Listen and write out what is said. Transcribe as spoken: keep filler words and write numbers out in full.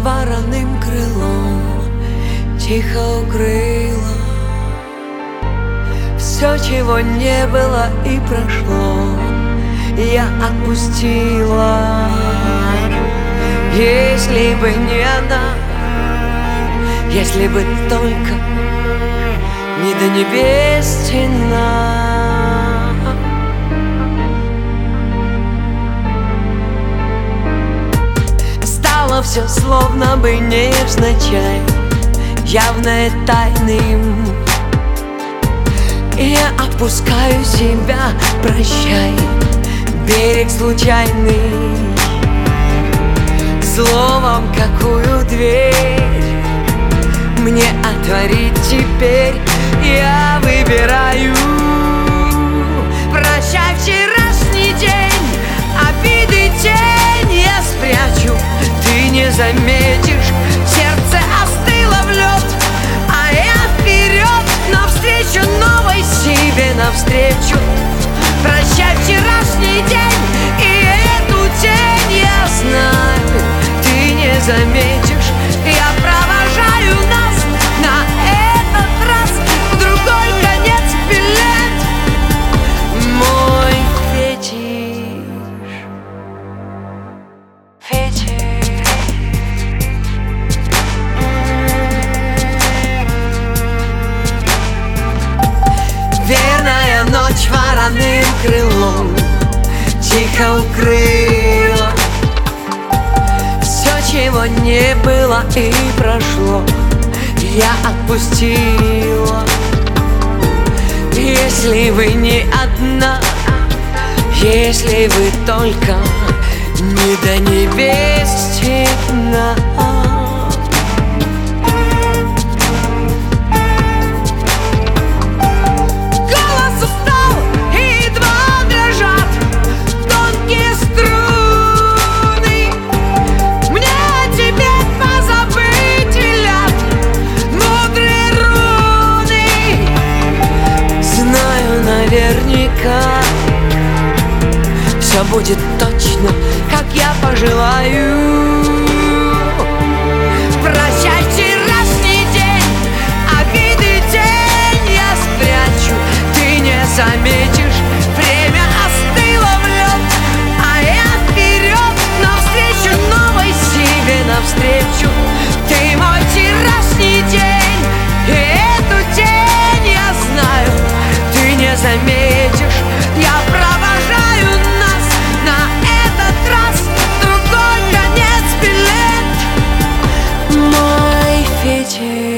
вороным крылом тихо укрыла все, чего не было и прошло, я отпустила. Если бы не она, если бы только не до небес стена. Стало все словно бы невзначай, явное тайным. И я отпускаю себя, прощай, берег случайный. Словом, какую дверь мне отворить теперь, я выбираю. Прощай, вчерашний день, обиды тень я спрячу. Ты не заметишь, сердце остыло в лед, а я вперед, навстречу новой себе, навстречу. Прощай, вчерашний день, и эту тень я знаю, ты не заметишь. Я провожаю нас на этот раз в другой конец билет. Мой фетиш, фетиш. Верная ночь вороным крылом тихо укрыла все, чего не было и прошло, я отпустила. Если вы не одна, если вы только не до небес стена. Наверняка все будет точно, как я пожелаю. Прощай, вчерашний день, обиды тень я спрячу. Ты не заметишь, время остыло в лед, а я вперед, навстречу новой себе, навстречу. Ты мой вчерашний день, и эту тень я знаю, ты не заметишь. Я провожаю нас на этот раз в другой конец билет. Мой фетиш.